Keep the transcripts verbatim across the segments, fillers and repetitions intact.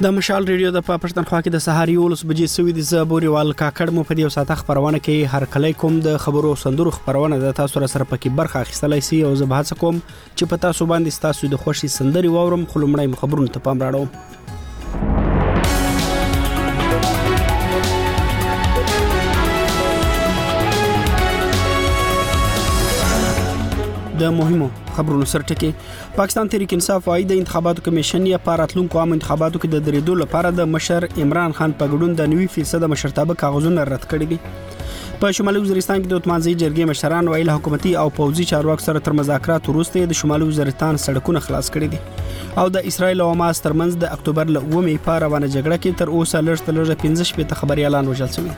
د مشال ریډیو د پښتونخوا کې د سهار یولس بجې سوي د زبوريوال کاکړ مو په دې ساته خبرونه کې هر کله کوم د خبرو سندرو خبرونه د تاسو سره پکې برخه اخیستلای سي او زه به هڅه کوم چې په تاسو باندې تاسو د خوشي سندري واورم خلمړی خبرونه ته پام راړم. د مهمو خبرونو سرټکی پاکستان تحریک انصاف وايي د انتخاباتو کمیشن یا پاراتلونکو عام انتخاباتو کې د درېدو لپاره د مشر عمران خان په ګډون د نوي فیصد مشرتابه کاغذونه رد کړي دي. په شمالي وزیرستان کې د اتمانځي جرګې مشران ویل حکومتي او پوځي چارواکو سره تر مذاکرات وروسته د شمالي وزیرستان سړکونه خلاص کړي دي او د اسرایل او حماس ترمنځ د اکتوبر ل اومې په روانه جګړه کې تر اوسه لږ تر لږه پنځه شپږ خبري اعلان وشول شوی.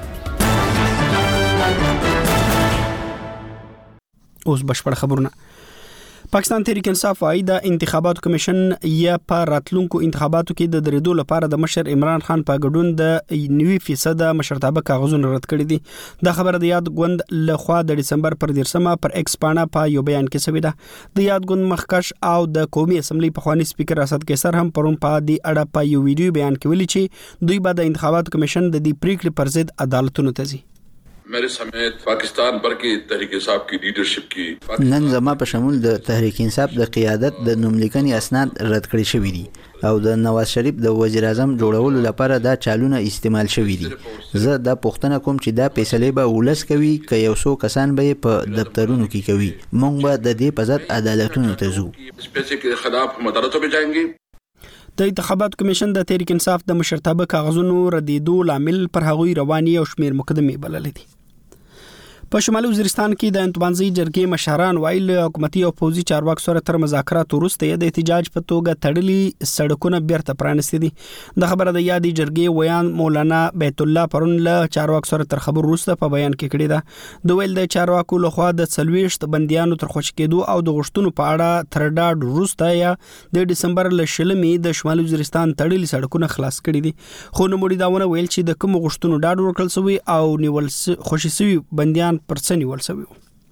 اوس بشپړ خبرونه. پاکستان تحریک انصاف وايي د انتخاباتو کمیشن یا په راتلونکو انتخاباتو کې د درېدو لپاره د مشر عمران خان په ګډون د نوي فیصد مشرتابه کاغذونه رد کړي دي. د خبره د یاد غوند لخوا د دسمبر پر دیرشمه پر ایکس پاڼه په یو بیان کې شوی ده. د یاد غوند مخکش او د قومي اسمبلی په خواني سپیکر اسد کیسر هم پرون په دې اړه په یو ویډیو بیان کې ویلي چې دوی به د انتخاباتو کمیشن د دې پریکړې پر ضد عدالتونو ته ځي. मेरे समेत पाकिस्तान भर की तहरीक इंसाफ की लीडरशिप की نن زما په شمول د تحریک انصاف د قیادت د نوملیکنې اسناد رد کړي شوی دي او د نواز شریف د وزیر اعظم جوړولو لپاره دا چالونه استعمال شوی دي. زه دا پوښتنه کوم چې دا فیصله به ولس کوي که یو څو کسان به په دفترونو کې کوي. موږ به د دې په ضد عدالتونو ته ځو. اسپیسي کې خلاف هم عدالتو به جاएंगे. د انتخاباتو کمیشن د تحریک انصاف د مشرتابه کاغذونو ردیدو لامل پر هغوی رواني او شمیر مقدمې بللې دي. په شمالي وزیرستان کې د انتمانځي جرګې مشران ویل حکومتي او پوځي چارواکو سره تر مذاکرات وروسته د احتجاج په توګه تړلي سړکونه بیرته پرانستي دي. د خبره د یادې جرګې ویان مولانا بیت الله پرون له چارواکو سره تر خبر وروسته په بیان کې کړی ده. د ویل د چارواکو لخوا د څلوېښت بنديانو تر خوشی کېدو او د غشتونو په اړه تر ډاډ وروسته یا د دسمبر ل شلمې د شمالي وزیرستان تړلي سړکونه خلاص کړي دي. خو نو مړي داونه ویل چې د کوم غشتونو ډاډ ورکړل شوی او نیول خوشی شوی بنديان پرڅنی ول شوی.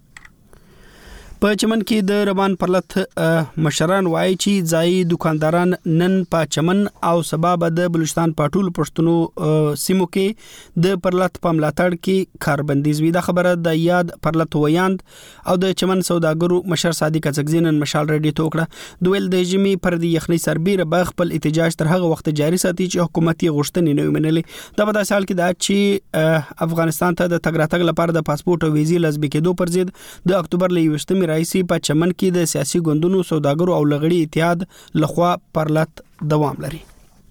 په چمن کې د روان پرلط مشران وایي چې ځای دکانداران نن په چمن او سبب د بلوچستان په ټولو پښتنو سیمو کې د پرلط په ملاتړ کې کاربندیز وی. د خبره د یاد پرلط ویاند او د چمن سوداګرو مشر صادق څګزینن مشال ریډیو ته وکړه. دویل د جمی پر د یخنی سربیر به خپل احتجاج تر هغه وخت جاری ساتي چې حکومتي غوښتنې نه ومنلې. دا په داسې حال کې دا چې افغانستان ته د تګ راتګ لپاره د پاسپورت او ویزې لازمي کېدو پر ضد د اکتوبر ل یوویشتمې رئیسي په چمن کې د سیاسي ګوندونو سوداګرو او لغړی اتحاد لخوا پرلط دوام لري.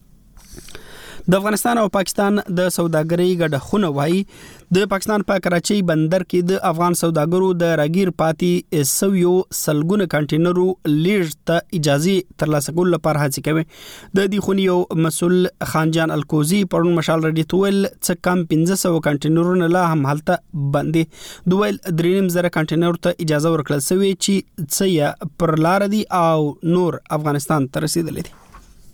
د افغانستان او پاکستان د سوداګرۍ ګډه خونه وایي د پاکستان په کراچۍ بندر کې د افغان سوداګرو د راګیر پاتې سویو سلګونه کنټینرو لیږد ته اجازه ترلاسه کول لپاره هڅه کوي. د دې خونې یو مسول خانجان الکوزی پرون مشال ردی تول څه کم پنځه سوه کنټینرونه لا هم حالت باندې دویل دریم زره کنټینر ته اجازه ورکړل شوی چې څه یا پر لار دي او نور افغانستان ته رسیدلی دي.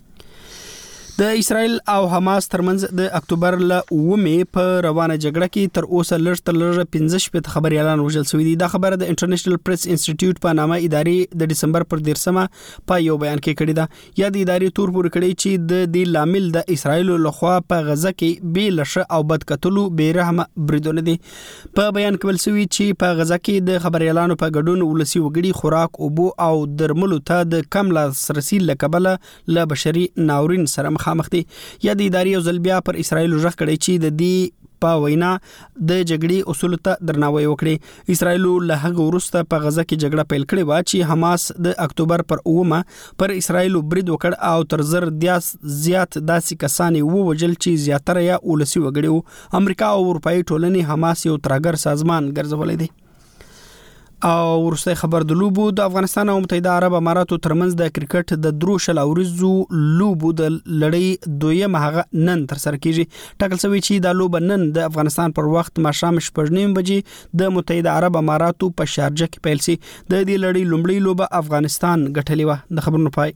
د اسرایل او حماس ترمنځ د اکتوبر ل اومې په روانه جګړه کې تر اوسه لږ تر لږه پنځه شپږ خبري اعلان وشول شوی دی. دا خبره د انټرنیشنل پریس انسټیټیوټ په نامه ادارې د دسمبر پر دیرشمه په یو بیان کې کړی دا. یا د ادارې تور پور کړی چې د دې لامل د اسرایل لخوا په غزه کې بې لشه او بد کتلو بې رحمه بریدونه دي. په بیان کې ویل شوی چې په غزه کې د خبري اعلانو په ګډون ولسی وګړي خوراک او بو او درملو ته د کم لاسرسي لکبله ل بشري ناورین سره مخامخ دي. یا د ادارې او زلبیا پر اسرایل رغ کړی چې د دې په وینا د جګړې اصول ته درناوی وکړي. اسرایل له هغه وروسته په غزه کې جګړه پیل کړې و چې حماس د اکتوبر پر اومه پر اسرایل برید وکړ او تر زر دیاس زیات داسې کسان وو وجل چې زیاتره یا ولسی وګړي. امریکا او اروپאי ټولنې حماس یو ترګر سازمان ګرځولې دي. او ورسته خبر د لوبو د افغانستان او متحده عرب اماراتو ترمنځ د کرکټ د دروشل اورزو لوبو د لړۍ دویمه هغه نن تر سره کیږي. ټاکل شوی چې د لوب نن د افغانستان پر وخت ماښام شپږ نیم بجې د متحده عرب اماراتو په شارجه کې پیل شي. د دې لړۍ لومړی لوبه افغانستان ګټلې و. د خبرونو پای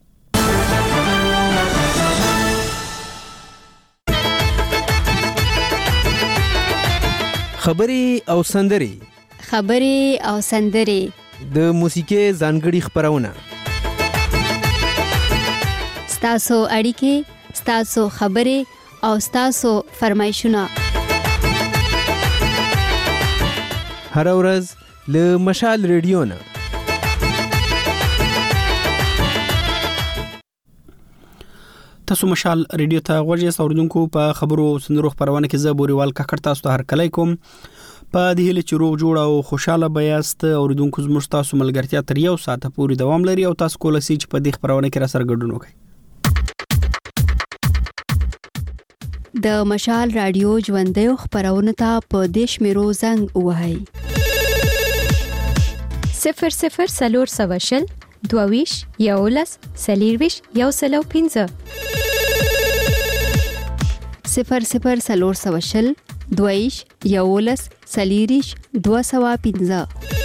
خبري او سندري خبري او سندري د موسیقي ځانګړي خبرونه ستاسو اړیکې ستاسو خبرې او ستاسو فرمایشونه هر ورځ له مشال ریډیو نه تاسو مشال ریډیو ته غوږی اوریدونکو په خبرو سندرو خبرونه کې زه بوريوال کاکړ تاسو ته هر کله کوم په دې هله چې روغ جوړ او خوشاله بیاست اوریدونکو زموږ تاسو ملګرتیا تر یو ساعت پورې دوام لري او تاسو کولای شئ چې په دې خبرونه کې را سره ګډون وکړئ. د مشال رادیو ژوندۍ خبرونه ته په دیش میرو زنګ وهاي صفر صفر سلور سواشل دوویش یولس سلیرویش یو سلو پینزه صفر صفر سلور سواشل دوویش یولس سلیریش دو سوا پینزه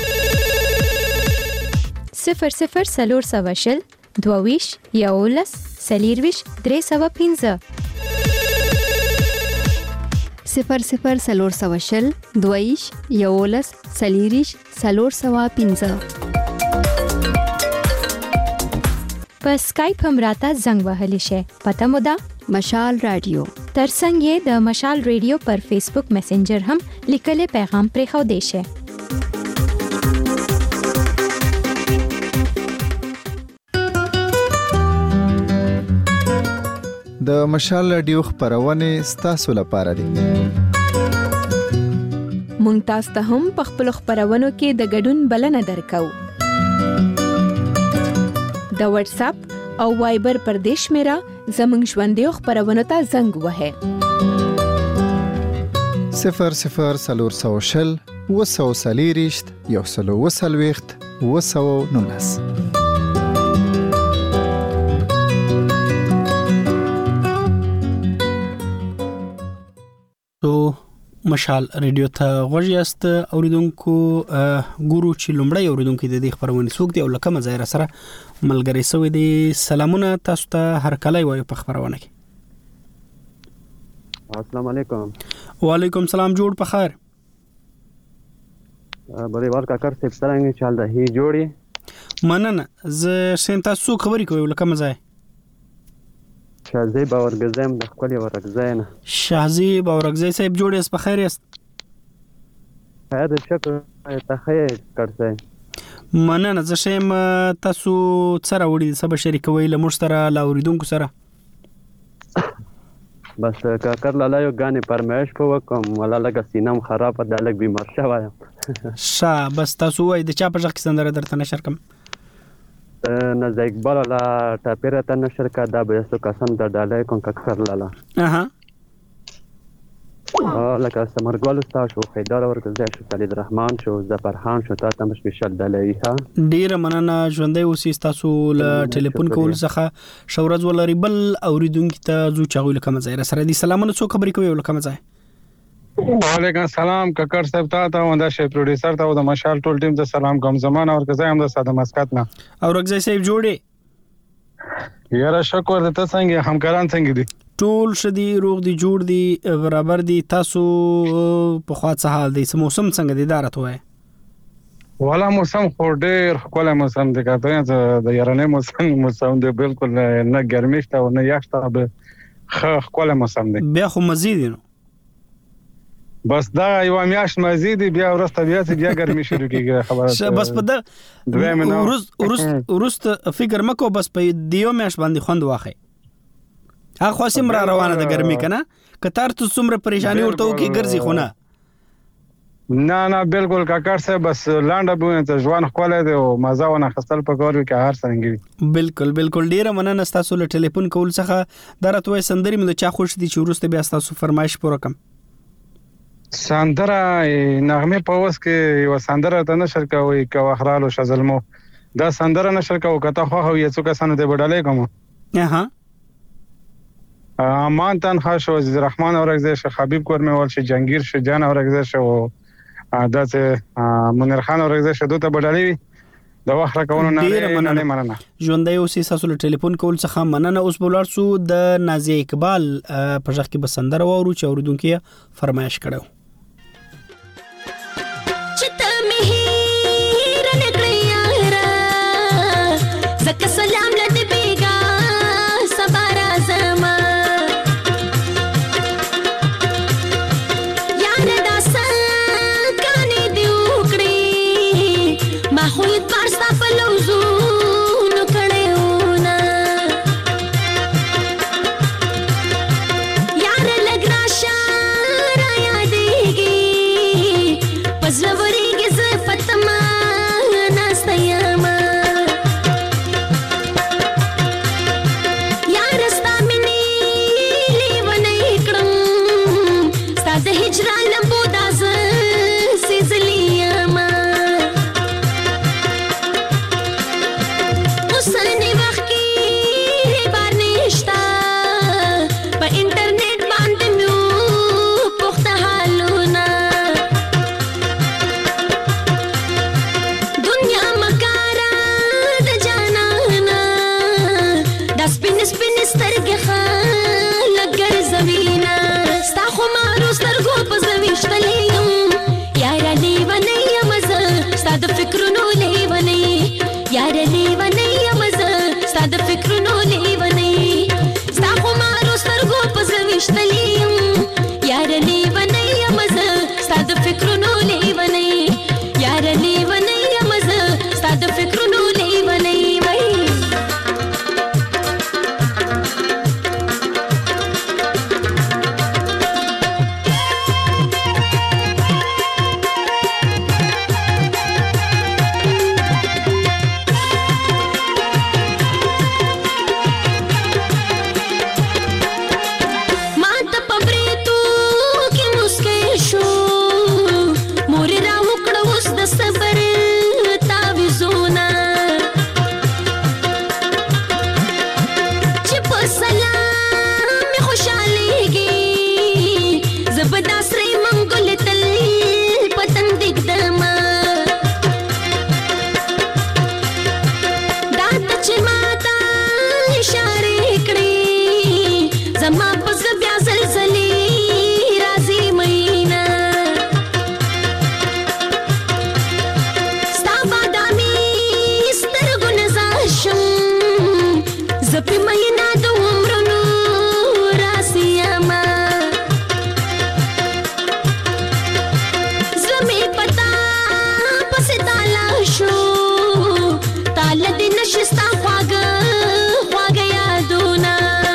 صفر صفر سلور سواشل دوویش یولس سلیرویش درې سوا پینزه صفر صفر سلور سواشل دوویش یولس سلیریش سلور سوا پینزه په سکایپ هم راته زنګ وهلی شي. پته مو ده مشال رادیو ترڅنګ یې د مشال ریډیو پر فیسبوک میسنجر هم لیکلي پیغام پرې خو دی شي. د مشال رادیو خبرونه ستاسو لپاره دي. مونږ تاسو ته هم په خپل خبرونو کې د ګډون بلنه درکو. د واتس اپ او وایبر پر دیش میرا زمنګ ژوندۍ خبرونه ته زنګ وهه صفر صفر سلور سوشل وسو سلیریشت یو سلو وسلويخت وسو نونس تو مشال ریډیو ته غوږیاست اوریدونکو ګورو چې لومړی اوریدونکو د دې خبرونه څوک دی او لکه مزایر سره ملګری سوي دي. سلامونه تاسو ته هر کله وایو په خبرونه کې. السلام علیکم. وعلیکم سلام. جوړ په خیر. بوريوال کاکړ څه څنګه چل ده هي جوړي مننه. زه سین تاسو خبرې کوي لکه مزای شازي باورګزم د خپل ورګزاینه شازي باورګزای صاحب جوړ یې په خیر یاست؟ خیر شکر ته خیر کړسه مننه. زه شم تاسو سره وړي سبا شریکوي له مشتره لاوریدونکو سره بس کاکړ لاله یو غانې پرمایش په وکم ولا لګ سینم خراب ده لګ بیمار شوایم شا بس تاسو وای د چا په ځخ کې سندره درته نشر کم نه ز اقبال لا ټاپیره ته نشر کا دا به سو قسم د ډالای کوم کاکړ لاله اها لکه سمرګل تاسو خیدار ورګزای شو خالد رحمان شو ظفرخان شو تاسو هم سپیشل دلای ها ډیر مننه. ژوندۍ اوسې تاسو له ټلیفون کول څخه شورز ولري بل اوریدونکو ته زو چاغول کوم ځای سره دي. سلامونه څو خبرې کوي ولکم ځای. وعلیکم السلام کاکړ صاحب ته او د شی پروډوسر ته او د مشال ټول ټیم ته سلام کوم. زمانه ورګزای هم د ساده مسکات نه او ورګزای صاحب جوړي یاره شکر ته څنګه همکاران څنګه دي؟ ټول شدي روغ دي جوړ دي برابر دي. تاسو په خواص حال دي. موسم څنګه دي دارت وای؟ والا موسم خو ډېر خپل موسم دی کاته د یارانه موسم موسم دی بالکل نه ګرمي شته او نه یخ شته به خپل موسم دی. بیا خو مزید نو بس دا یو میاش مزید بیا ورسته بیا بیا ګرمي شروع کیږي خبره بس په دا ورس ورس ورست فکر مکو بس په دیو میاش باندې خوند واخی هغه خاصم را روانه د ګرمي کنه کتار ته څومره پریشانی ورته وکي ګرځي خو نه نه نه بالکل کاکړ صاحب بس لانډه بوینه ته ژوند خپل دی او مزه ونه خستل په کار کې هر څنګه بالکل بالکل ډیره مننه. تاسو له ټلیفون کول څخه درته وای سندري مې چا خوش دي چې ورسته بیا تاسو فرمایش پوره کم. سندره نغمه په وس کې یو سندره ته نشر کوي کو اخرالو شزلمو دا سندره نشر کوي کته خو هو یڅو کسانه ته بدلې کوم. اها امان تن خاص عزیز رحمان اورګزای شه حبیب کورمه ول شه جنگیر شه جان اورګزای شه او داسه منیر خان اورګزای شه دوته بدلې د وخت راکونو نه نه مننه. ژوندۍ اوسې تاسو له ټلیفون کول څخه مننه. اوس بولار سو د نازي اقبال په ځخ کې بسندر وورو چې اوریدونکو فرمایش کړو. زکه سلام لد بیگا سبارا زما خو اتبار ستا په لوزونو کړیونه یار لږ راشه را یادېږي په زړه ورېږي زه په تمه ناسته یمه یار ستا مینې لیونی کړم ستا د هجران لمبو دا زه سېزلې یمه اوسني وخت کې بار نشته په انټرنیټ باندې مې پوښته حالونه دنیا مکاره د جانانه دا سپین سپین سترګې خلک ګرځوینه ستا خمارو سترګو په زړه ویشتلې یم یاره لیونی یم زه ستا د فکرونو لیونی یاره لیونی یم زه ستا د فکرونو لیونی ستا خمارو سترګو په زړه ویشتلې یم یاره لیونی یم زه ستا د فکرونو لیونی یاره لیونی یم زه ستا د فکرونو لیونی وای ما ته په بریتو کې مسکی شو مور را وکړه اوس د صبر تعویذونه چې په سلام مې خوشحالېږي زه به دا سرې منګلې تل په تن ږدمه دا ته چې ما ته اشارې کړې زما په زړه بیا زلزلې راځي مینه ستا بادامي سترګو نظر شم زه پرې مینه د عمرونو راسي یمه زړه مې په تا پسې تالا شو تاله دې نشي ستا خواږه خواږه یادونه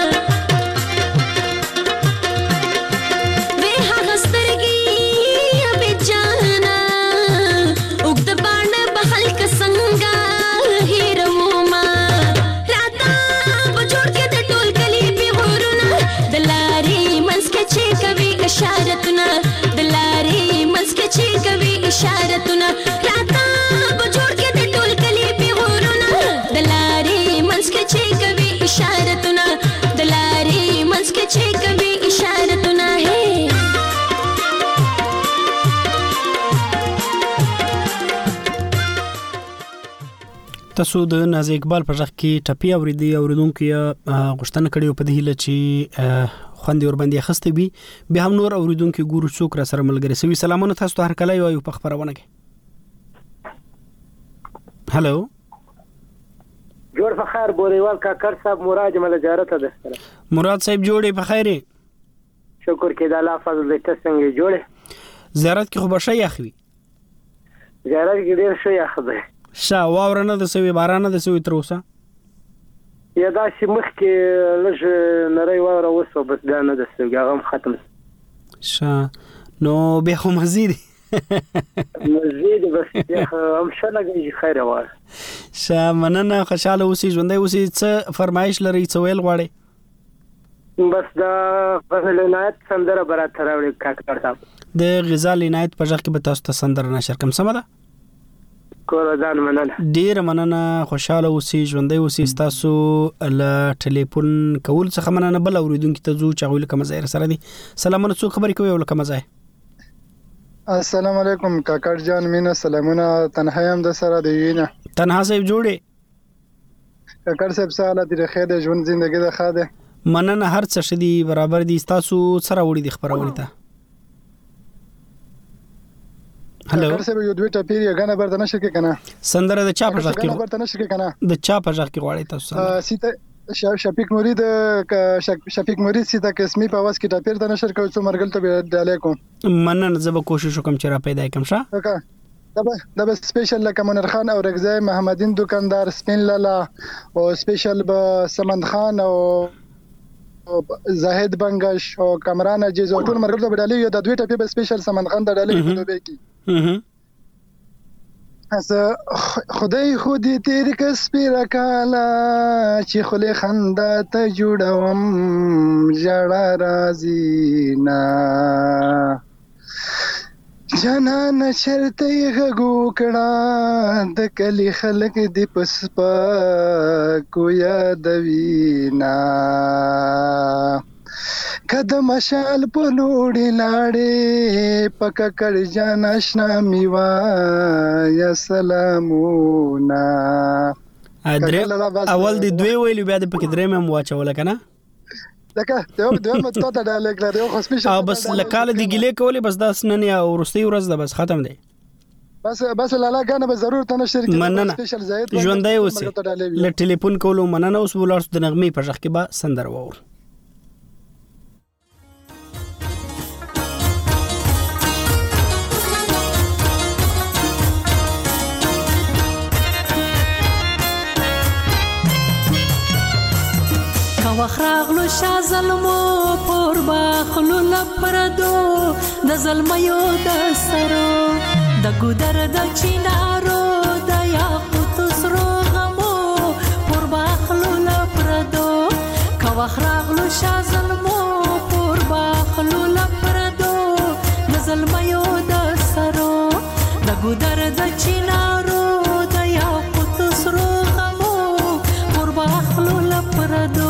وې هغه سترګې ابې جانه اوږد باڼه به خلک څنګه هېرومه راته په جوړ کې د ټول کلي پیغورونه د لارې منځ کې چې کوي اشارتونه د لارې منځ کې چې کوي اشارتونه راته په جوړ کې د ټول کلي پیغورونه د لارې منځ کې چې کوي اشارتونه د لارې منځ کې چې کوي اشارتونه هې تاسو د ناز اقبال په ځخ کې ټپي اوریدي اوریدونکو یا غوښتنه کړې په دې هله چې خوندې ور باندې خسته وي به هم نور اوریدونکو ګورو څوک را سره ملګری سوي سلامونه تاسو ته هر کله یو په خبرونه کې هالو جوړ په خیر بوریوال کاکر صاحب مراد مل زیارت ده مراد صاحب جوړې په خیره شکر کې د الله فضل دې څنګه جوړه زیارت کې خو بشي اخوي زیارت کې ډیر شي اخده شا واورنه د سوي بارانه د سوي تر اوسه یا دا چې مخ کې لږ نری واوره وسو بس دا نه د سوي هغه ختم شا نو به خو مزید مزید بس هم شلګي خیر وای شا مننه خوشاله اوسې ژوندۍ اوسې څه فرمایش لري څه ویل غواړي بس دا غزل عنایت سندره برات راوړي کاکړ صاحب د غزل عنایت په ځخ کې به تاسو ته سندره نشر کوم سم ده کور ځان مننه ډیر مننه خوشاله اوسې ژوندۍ اوسې تاسو ل ټلیفون کول څخه مننه بل اوریدونکو ته زو چاغول کوم ځای سره دي سلامونه څو خبرې کوي ول کوم ځای السلام علیکم کاکړ جان مینا سلامونه تنها هم د سره دی وینه تنها صاحب جوړې کاکړ صاحب ساله د خیر ژوند ژوندۍ د خاده مننه هر څه شدي برابر دي تاسو سره وړي د خبرونه ته هلو کاکړ صاحب یو دوه ټاپیری غنه برته نشي کې کنه سندره د چا په ځخ کې غنه برته نشي کې کنه د چا په ځخ کې غواړي تاسو سیته شفیق مرید شفیق مرید سیده قسمی په واس کې ټاپیر د نشر کوي څو مرګل ته ډالې کوم مننه زه به کوشش وکم چې را پیدا کوم ښه دا به سپیشل لکه منیر خان او رګزی محمدین دکاندار سپین لالا او سپیشل به سمند خان او زاهد بنگش او کامران عزیز او ټول مرګ د ډالې یو د دوی ټپی به سپیشل سمند خان د ډالې په دوبه کې اس خدای خودی تیر کس پیرا کالا چې خله خندا ته جوړوم جړا رازی نا جنان چرته غو کړه د کلی خلک دی پسپا کو یاد وینا قدم شال په لوړې لاړې پک کړ جان آشنا میوا یا سلامونا اول دی دوی ویلو بیا د پکې درې مې واچول کنه لکه ته دوی مت ته ډایلګ لري خو سپیشل او بس لکاله دی ګلې کولې بس داس نن یا ورستي ورځ ده بس ختم دی بس بس لالا غانه به ضرور ته نشر کې سپیشل زاید ژوندای اوسه ل ټلیفون کولو مننه اوس ولر د نغمې په ځخ کې با سندر وور وخراغلو شا ظلمو پور باخلو لپردو د ظلمیو د سرو د ګودر د چینارو د یاقوت سرو غمو پور باخلو لپردو کا وخراغلو شا ظلمو پور باخلو لپردو د ظلمیو د سرو د ګودر د چینارو د یاقوت سرو غمو پور باخلو لپردو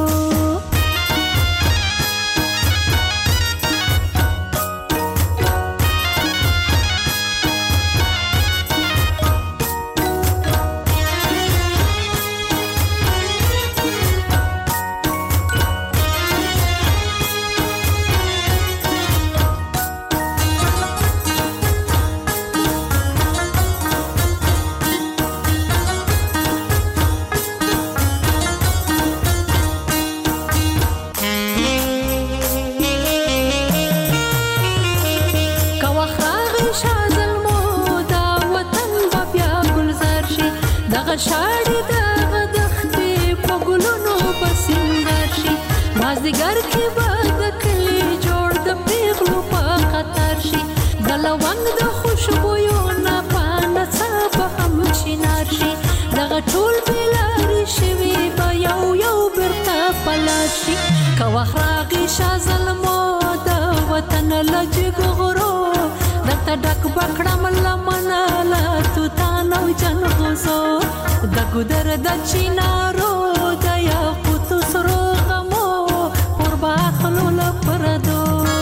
شاړې د غدختې په ګلونو بسنګر شي مازدیګر کې به د کلي جوړ د پیغلو په خطر شي د لونګ د خوشبویو نه په نڅا به هم چینار شي دغه ټول بېلارې شوي به یو یو بیرته پلار شي که وخت راغی شا ظلمو د وطن له جګغرو درته ډک به کړم لمنه له توتان او جنغوزو د ګودر د چینارو د یاقوتو سرو غمو پر باخلو لپردو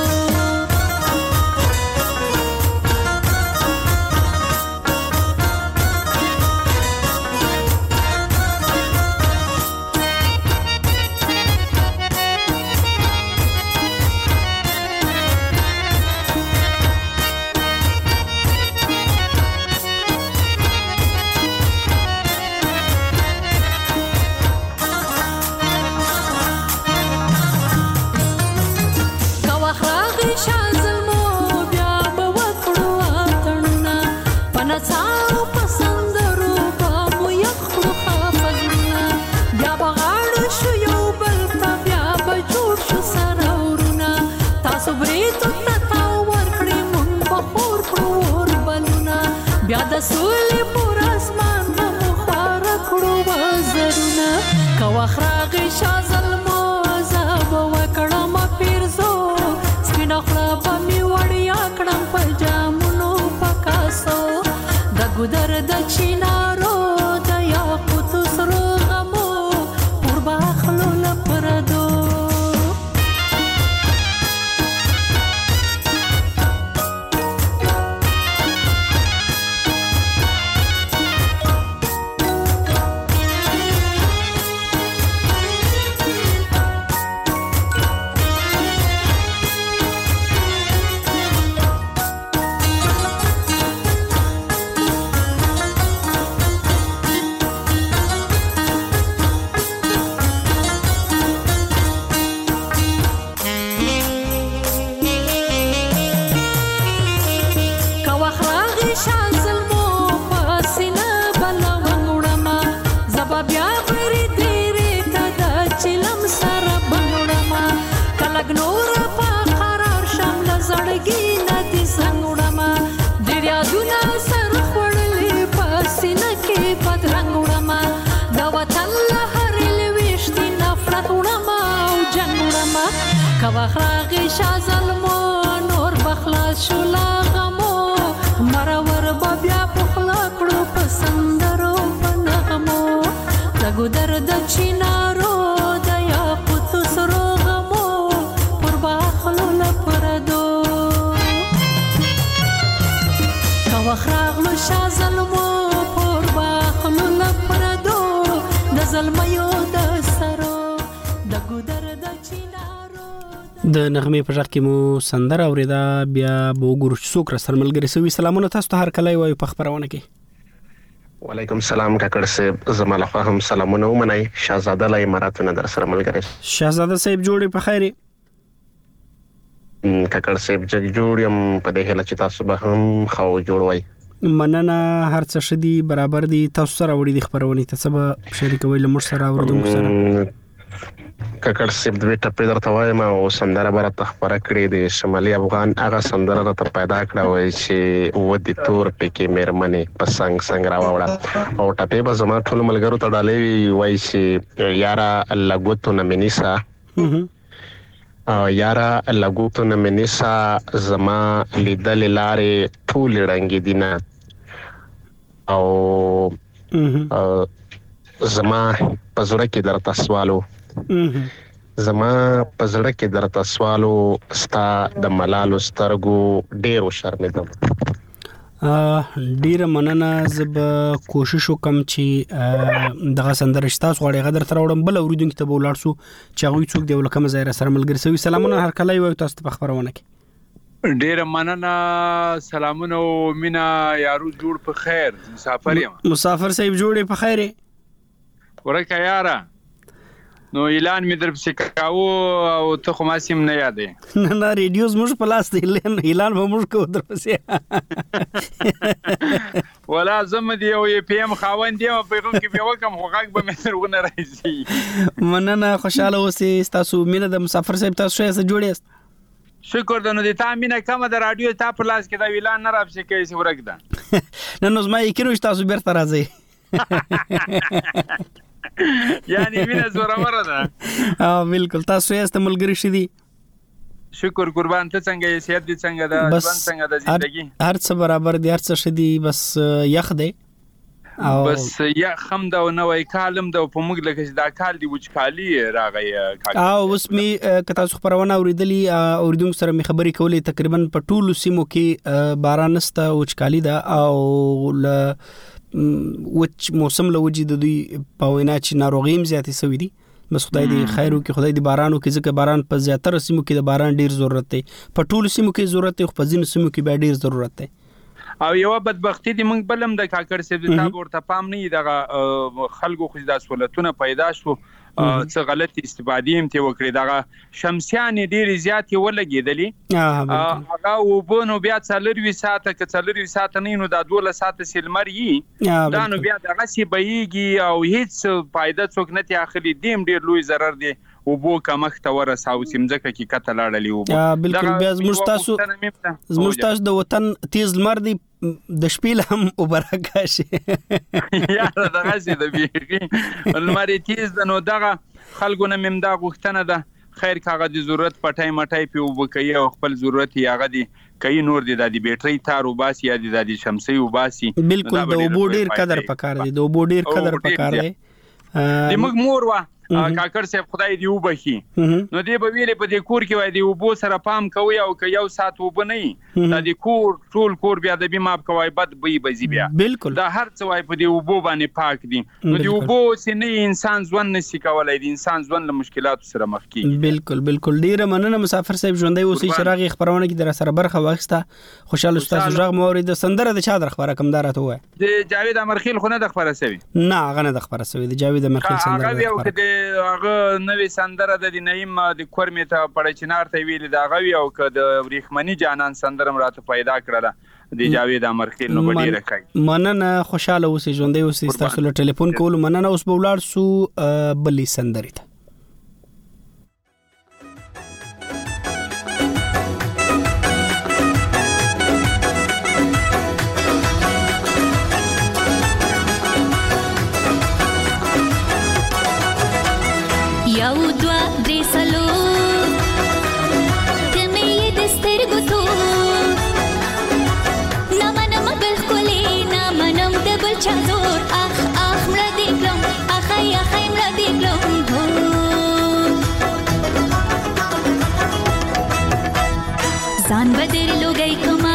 سولې پر اسمان به خواره کړو وزرونه که وخت راغی شا ظلمو زه به وکړم پیرزو سپینه خوله به مې وړیا کړم په جامونو په کاسو د ګودر د چینارو د یاقوتو سرو غمو پر باخلو لپردو وخراغي شازلمو نور بخلاص شو لا غمو مرور بیا پخلا کړو پسندرو پنغمو لګو درد چینارو د یاقوت سرو غمو پر باخلو لپردو کا وخراغلو شازلمو پر باخلو لپردو د زلمیو د سرو د ګودر د چینارو د نغمه په ځخ کې مو سندره اوریدا بیا به وګورو چې څوک را سره ملګری سوي. سلامونه تاسو ته هر کله وایو په خبرونه کې. وعلیکم السلام کاکړ صاحب زما له خوا هم سلامونه ومنئ. شاهزاده له اماراتو در سره ملګری. شاهزاده صاحب جوړې په خیرې. کاکړ صاحب چې جوړ یم په دې هله چې تاسو به هم خو جوړوي. مننه هر څه شدي برابر دي. تاسو سره وړي د خبرونه ته سبا شریکوي له مر سره اوردونکو سره. کاکړ صاحب دوی ټپې درته وایم او سندره به راته خپره کړې د شمالي افغان هغه سندره راته پیدا کړه وایي چې ودې تور پکې مېرمنې په څنګ څنګ راوړه او ټپې به زما ټولو ملګرو ته ډالۍ وي وایي چې یاره لګوتو نه مې نیسه یاره لګوتو نه مې نیسه زما لیدلې لارې ټولې ړنګې دي نه او زما په زړه کې درته سوالو زما په زړه کې درته سوالو ستا د ملالو سترګو ډېر شرمېدم. ډیره مننه. زه به کوشش وکم چې دغه سندره چې تاسو غواړئ غدر تر وړم بل اوریدونکو ته به ولاړ سو چې هغوی څوک دی ولکه مزایره سره ملګری سوي. سلامونه هر کله وایو تاسو ته په خبرونه کې. ډیره مننه. سلامونه او مینا یارو جوړ په خیر. مسافر یم. مسافر صاحب جوړې په خیر. ورکه یاره نو اعلان می در پسې کاوه او ته خو ما سیم نه یادې. نه نه ریډیو زموږ په لاس دی اعلان به موږ کوو در پسې. ولا زم دی او پی ام خاوند دی او پیغام کې به وکم خو غږ به مې ترونه راځي. مننه خوشاله اوسئ. تاسو مینه د مسافر صاحب تاسو څه جوړی است؟ شکر د نو د تا مینه کومه د رادیو تا په لاس کې دا اعلان نه راپسې کوي څه ورګ ده. نه نو زما یقین وي تاسو بیرته راځئ. یعنی مینه زوره ده. اه بالکل. تاسو یې است ملګری شدي. شکر قربان. ته څنګه یې؟ صحت دې څنګه ده؟ ژوند څنګه ده؟ زندگی هر څه برابر دي. هر څه شدي. بس یخ دی او بس یا خم دا نوې کالم دا په موږ لکه دا کال دی وچ کالی راغی. او اوس می که تاسو خبرونه اوریدلې اوریدونکو سره می خبرې کولې تقریبا په ټولو سیمو کې باران نسته وچ کالی ده او ل وچ موسم له وجې د دوی په وینا چې ناروغیم زیاتې سوي دي. بس خدای دې خیر وکړي. خدای دې باران وکړي ځکه باران په زیاتره سیمو کې د باران ډیر ضرورت دی. په ټولو سیمو کې ضرورت دی خو په ځینو سیمو کې به ډیر ضرورت دی. او یو بدبختی دی موږ بلم د کاکړ صاحب د تاب ورته پام نه دغه خلکو خو د سہولتونه پیدا شو څه غلط استفادې هم ته وکړي. دغه شمسیان ډیر زیات ولګېدلې هغه وبونو بیا څلروي ساعته که څلروي ساعته نه نو د دوله ساعته سلمر یي دا نو بیا دغه سی بهيږي او هیڅ فائدہ څوک نه تی اخلي. دیم ډیر لوی ضرر دی وبو کمخت ورساو سیمځکه کې کته لاړلې وبو. بالکل. بیا زموږ تاسو زموږ تاسو د وطن تیز لمر دی د شپې هم وبرکا شي. یاره دغه سي د بیخي لمر تیز د نو دغه خلکو نه ممدا غوښتنه ده خیر کاغه د ضرورت پټای مټای په وبکې او خپل ضرورت یاغه دی کای نور دی د بیټری تار وباسي یا د شمسي وباسي. بالکل. د وبو ډیر قدر پکار دی. د وبو ډیر قدر پکار دی. د موږ مور وا کاکړ صاحب خدای دی وبخي نو دی به ویلې په دې کور کې وای دی وبو سره پام کوي او که یو سات وب نه دا دی کور ټول کور بیا د بیماب کوي بد بي بزي بیا. بالکل. دا هر څه وای په دې وبو باندې پاک دي. نو دی وبو سینې انسان ځوان نشي کولای. دی انسان ځوان له مشکلاتو سره مخ کیږي. بالکل بالکل. ډیره مننه مسافر صاحب ژوندۍ اوسئ. شراغي خبرونه کې در سره برخه واخسته. خوشاله استاد ژغ مورید سندره د چا در خبره کم دارته وای د جاوید امرخیل خو نه د خبره سوي. نه هغه نه د خبره سوي. د جاوید امرخیل سندره هغه یو کده هغه نوې سندره د نعیم د کورمه ته پړچنار ته ویل دا غوي او که د وریخمنی جانان سندره مراته پیدا کړله د جاوید امرخیل نو ډیره کوي. مننه. خوشاله اوسئ ژوندۍ اوسئ. تاسو له ټلیفون کول مننه. اوس به ولاړ سو بلې سندرې ته. یو دوا درې څلور چا زور اخ اخ مړه دې کړم اخی اخی مړه دې کړم ځان به در لوګی کما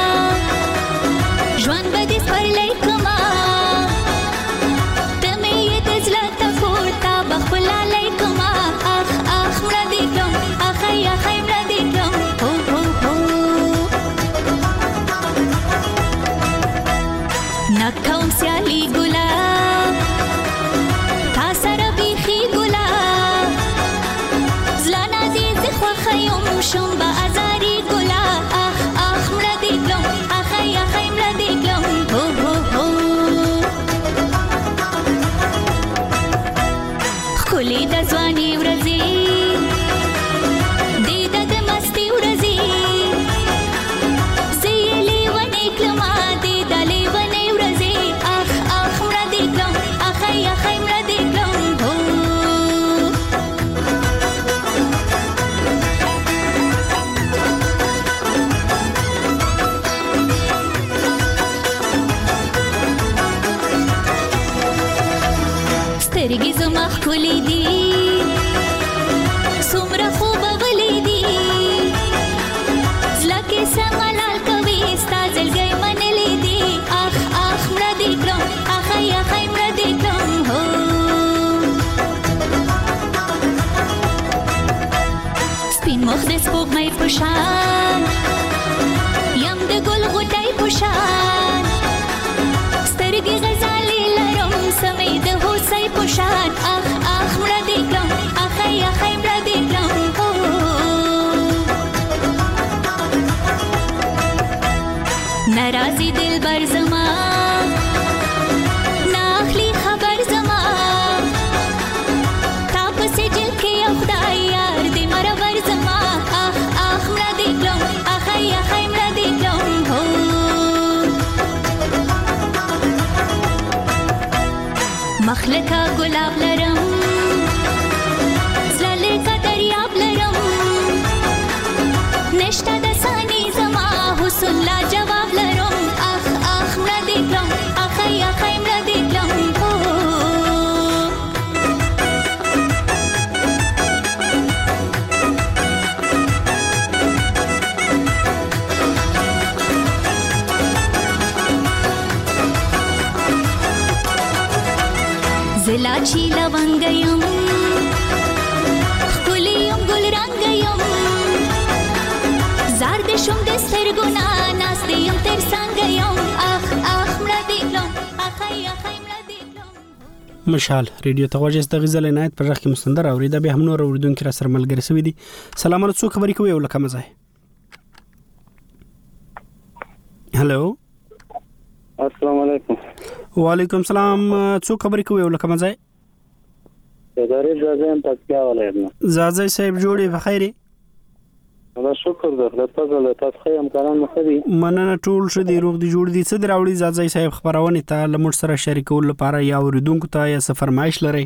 ژوند به دې سپرلی کما ته مې یې د زړه ته پورته به خپلالی کما اخ اخ مړه دې کړم اخی اخی مړه دې کړم هو هو هو نه کوم سیالي ګلا تا سره بیخي ګلا زړه نه دې زه خوښه یم شم به ازاري ګلا اخ اخ مړه دې کړم اخی اخی مړه دې کړم هو هو هو ښکلې د ځواني ورځې دې د د مستي ورځې زه یې لیونې کړمه دې د لیونۍ ورځې اخ اخ مړه دې کړم اخی اخی مړه دې کړم هو سترګې زما ښکلې دي څومره خوبه غلې دي زړه کې سملال کوي ستا زړګی منلې دي اخ اخ مړه دې کړم اخی اخی مړه دې کړم هو سپین مخ د سپوږمۍ په شان یم د ګل غوټۍ په شان سترګې غزالې لرم سمې د هوسۍ په شان اخ اخ مړه دې کړم اخی اخی مړه دې کړم هو ناراضي دلبر زما نه اخلي خبر زما تا پسې جل کې یو خدای یار دې مرور زما اخ اخ مړه دې کړم اخی اخی مړه دې کړم هو مخ لکه ګلاب لرم زړه لکه دریاب لرم نشته د ثاني زما حسن لا جواب لرم اخ اخ مړه دې کړم اخی اخی مړه دې کړم هو زلا چی لونګ یم ښکلې یم ګل رنګ یم زار دې شوم د سترګو نه ناستې یم تر څنګ یم اخ اخ مړه دې کړم اخی اخی مړه دې کړم مشال ریډیو ته غوږ است غزل عنایت پر رخ مستندر اوریدا به هم نور اوریدونکو را سره ملګری سوي دي سلام علیکم خبرې کوي ولکه مزه هالو السلام علیکم وعلیکم السلام څو خبرې کوي ولکه مزه ادارې ځاځم پکیا ولایت زازای صاحب جوړې بخیره الله شکر ده تاسو له تاسو خیم کاران مخدي مننه ټول شه دی روغ دی جوړ دي څه دراوړي زازای صاحب خبرونه ته لمړ سره شریکول لپاره یا اوریدونکو ته یا فرمایش لري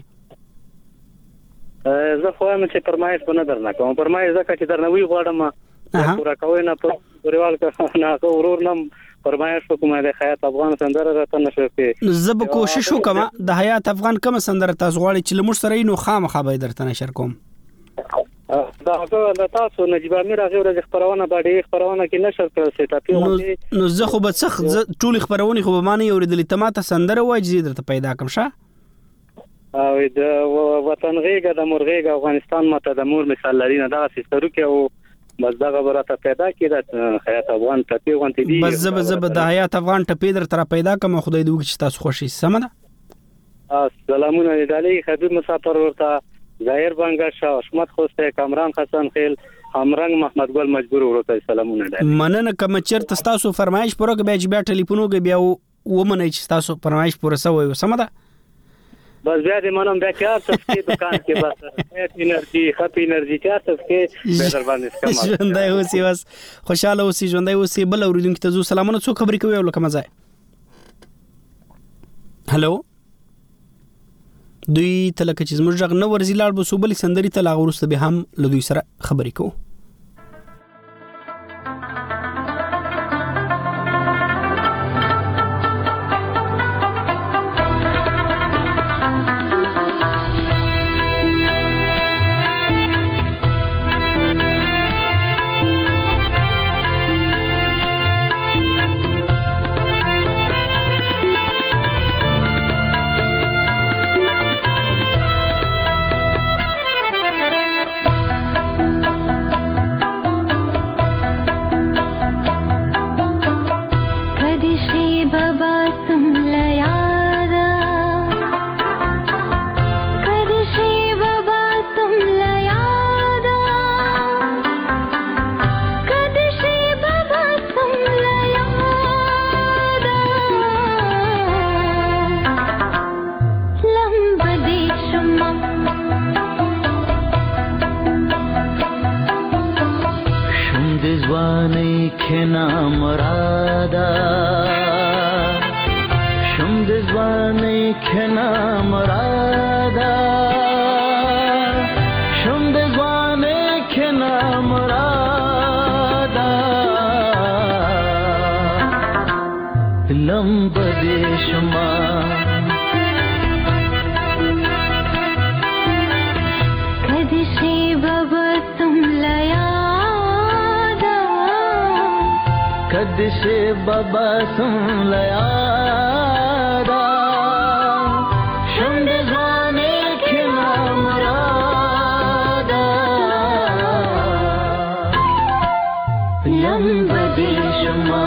زه خو هم چې فرمایش په نظر نه کوم فرمایش زکه چې درنوي غواړم پورا کوي نه په پرېوال نه ورور نم فرمایش کومه د حیات افغان سندره راته نشو کې زب کوشش وکم د حیات افغان کوم سندره تاسو غواړئ چې لمړ سره نو خامخا به درته نشر کوم دا د تاسو نجيب امیر هغه ورځ خبرونه باندې خبرونه کې نشر کړل سي ټاپي نو زه خو به څخ ټول خبرونه خو به معنی اوریدلې تماته سندره وایي درته پیدا کوم شه او د وطن غیګه د مرغیګه افغانستان ماته د مور مثال لري نه دغه سیسترو کې او بس دغه براته پیدا کړه حیات افغان ټپي غونټي دي بس زب زب د حیات افغان ټپي در تر پیدا کوم خدای دې وکړي تاسو خوشي سمه سلامونه علی خبيب مسافر ورته ظاهر بنگا شاه عصمت خوسته کامران حسن خیل همرنګ محمد ګل مجبور ورته سلامونه ده مننه کوم چرته تاسو فرمایش پروګ به بیا ټلیفونو کې بیا ومنئ چې تاسو فرمایش پوره سوي سمه ده بس بیا دې منم بیا کار څه کې دکان کې بس انرژي خپي انرژي کار څه کې به در باندې استعمال ژوندای اوسې بس خوشاله اوسې ژوندای اوسې بل اوریدونکو ته زو سلامونه څو خبرې کوي ولکه مزه هالو دوی تلکه چې زموږ ژغ نه ورزي لاړ بو صوبلي سندري ته لا ورسته به هم لدوی سره خبرې کوو کنا مرادا شم د ځوانې کنا مرادا لمب دې شما کدی شی بابا تم لیادا کدی شی بابا تم لیادا شم د ځوانې کنا مرادا لمب دې شما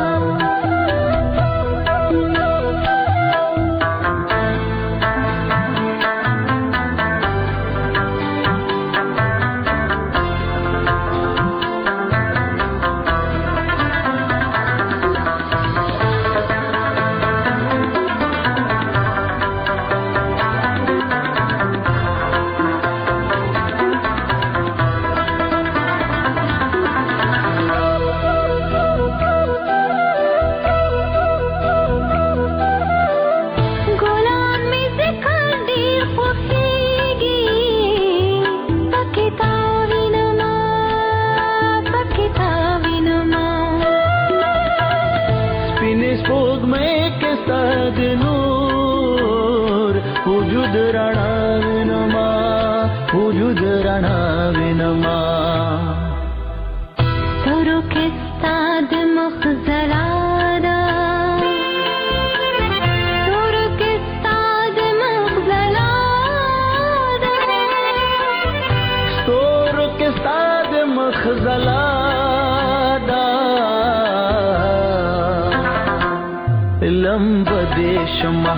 لمب دې شما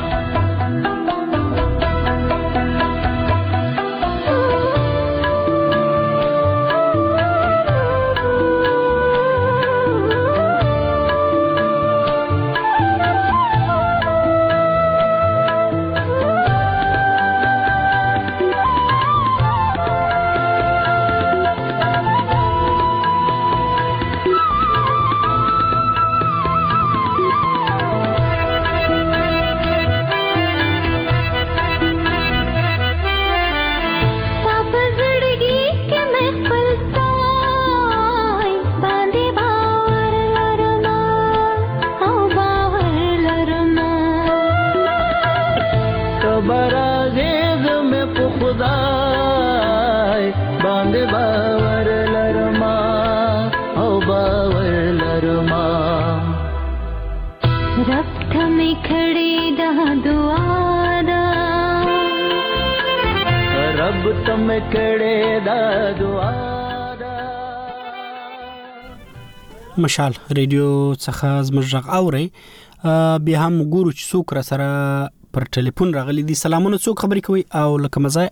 مشال ریډیو څخه زموږ غږ اوري بیا هم ګورو چې څوک را سره پر ټلیفون راغلي دي. سلامونه، څوک خبرې کوي او لکه مزه؟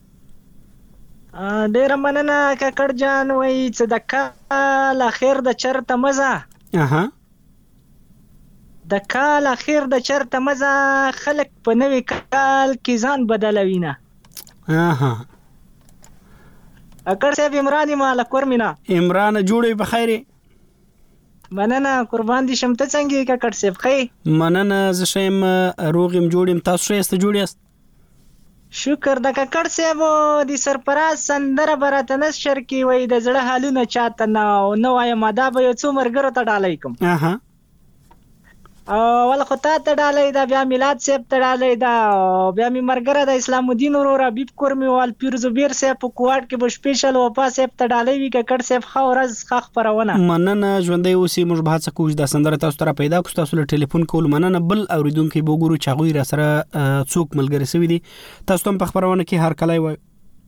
ډېره مننه کاکړ جان، وایي چې د کال اخر د چرته مزه اها د کال اخر د چرته مزه خلک په نوي کال کې ځان بدلوي نه. اها اکړ صاحب عمران مال کورمینا عمران جوړې په خیره. مننه قربان دي شم. ته څنګه کاکړ صاحب؟ خې مننه زه شم روغ يم جوړم. تاسو ښه جوړ یاست؟ شکر. د کاکړ صاحب د سرپراز سندره برات نشر کی وای د زړه حالونه چاته نه نو وایم دا به یو څو مرګرو ته ډالای کوم. اها ول خو ته ډالای دا بیا میلاد صاحب ته ډالای دا بیا می مرګره د اسلام الدین ورور حبیب کورمی وال پیر زبیر صاحب په کوټ کې به سپیشل وپا صاحب ته ډالای وی کاکړ صاحب خو ورځ خخ پرونه. مننه ژوندۍ اوسې. موږ به څه کوج د سندره تاسو ته پیدا کو تاسو له ټلیفون کول. مننه. بل اوریدونکو به ګورو چاغوي را سره څوک ملګری سوي دي. تاسو هم په خبرونه کې هر کله وای.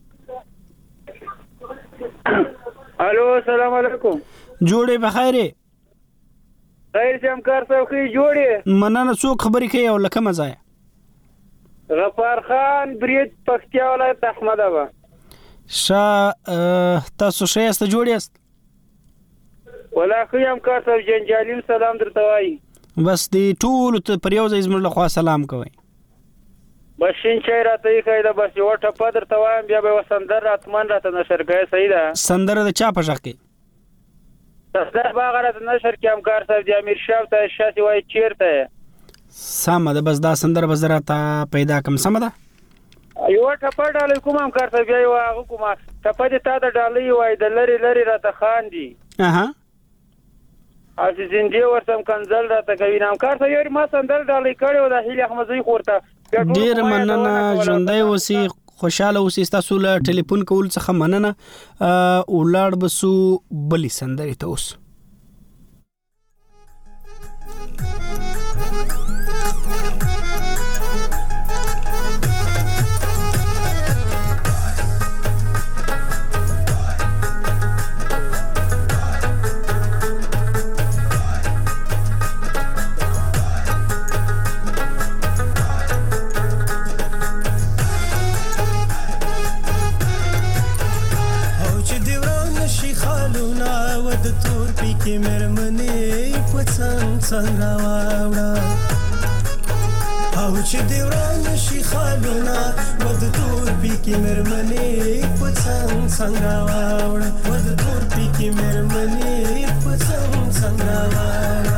الو السلام علیکم. جوړې بخیره. خیر سم کار صاحب خې جوړې. مننه. څوک خبرې کوي او لکه مزه؟ غفار خان برید پکتیا ولایت احمد ابا. شا تاسو ښه یاست؟ جوړ یاست؟ ولا خو یم کار صاحب جنجالیم سلام درته وایي. بس دی ټول ته پر یو ځای زموږ له خوا سلام کوي. بس شین چای راته یې کایدا بس یو ټپه درته وایم بیا به وسندر راتمن راته نشر کوي. صحیح ده. سندره د چا په ځخ کې؟ سندر باغ راته نشر کې هم کار صاحب د امیر شاه ته شاسي وایي چیرته سمه ده بس دا سندره به زه راته پیدا کړم سمه ده یو ټپه ډالۍ کوم هم کار ته بیا یو هغه کوم ټپه دې تا د ډالۍ وای د لری لری راته خاندي اها اسی زندګي ورسم کنزل راته کوي نام کار ته یو ما سندل ډالۍ کړو د هیله احمدزي خورته ډیر مننه ژوندۍ اوسې خوشاله اوسې تاسو له ټلیفون کول څخه مننه ولاړ بسو بلی سندري ته اوس څنګه واوړه او چې دی وران شي خالونه ود تور پی کې مرمنې پڅنګ څنګه واوړه ود تور پی کې مرمنې پڅنګ څنګه واوړه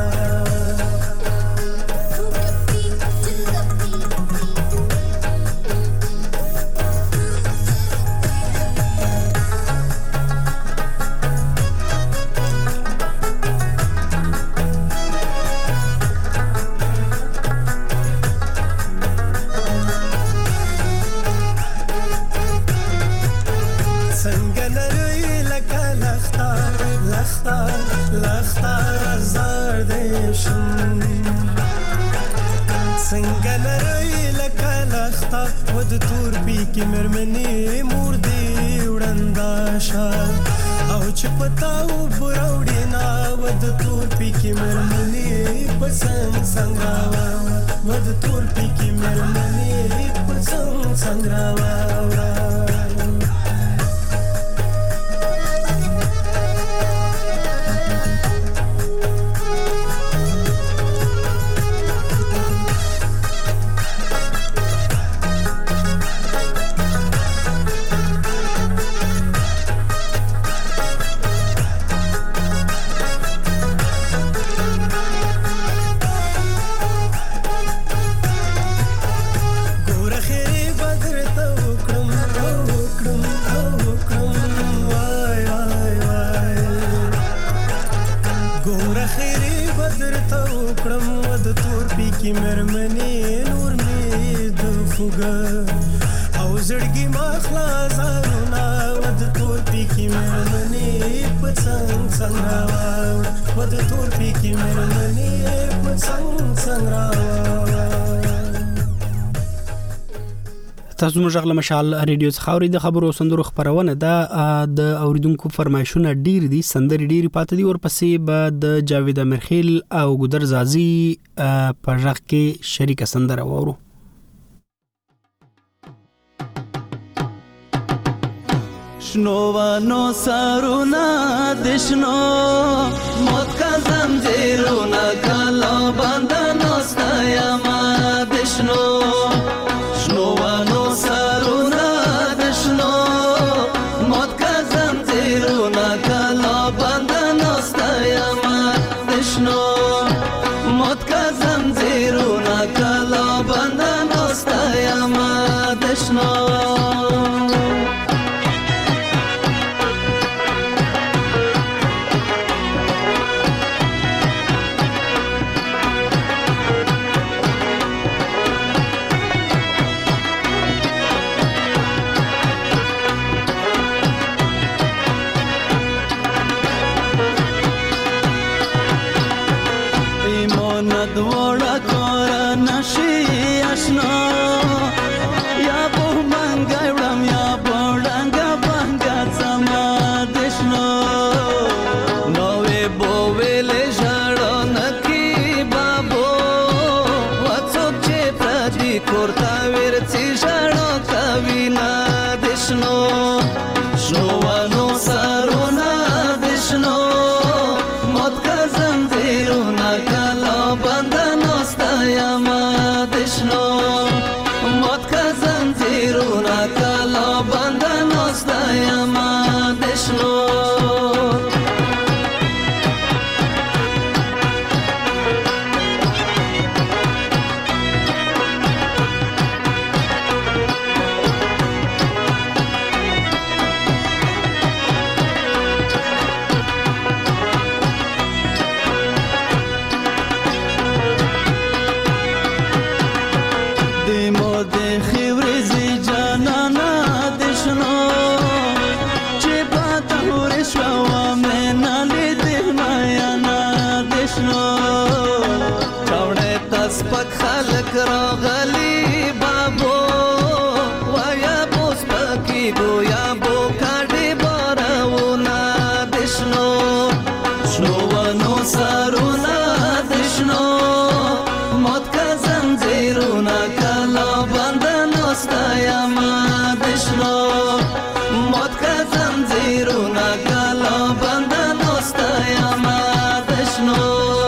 څنګه لري لکه لخته ود تور پی کې مرمنې مور دې وړندا شه او چې پتاو براوډې نا ود تور پی کې مرمنې پسنګ څنګه ود تور پی کې مرمنې پسنګ څنګه تاسو موږ غل مشال ریډیو څخه اوري د خبرو سندرو خبرونه ده د اوریدونکو فرمایشونه ډیر دي سندري ډیر پاتې دي ورپسې به د جاوید امرخیل او ګدر زازي په ځخ کې شریک سندره وورو شنوانو سارونا دشنو موت کا زنجیرونا کلا بندنو ستایما دشنو شنوانو سارونا دشنو موت کا زنجیرونا کلا بندنو ستایما دشنو موت کا زنجیرونا کلا بندنو ستایما دشنو دی مود خورزی جانانا دشنو چه پاتا هورشوا و منالی دی مایانا دشنو چاوڑه تسپک خلق را غلی بابو ویا بوس پکی گویا بو کاڑی بارونا دشنو شنو ونو سارونا دشنو موت کا زنجیرونا کلا بندن استایما دشنو موت کا زنجیرونا کلا بندن استایما دشنو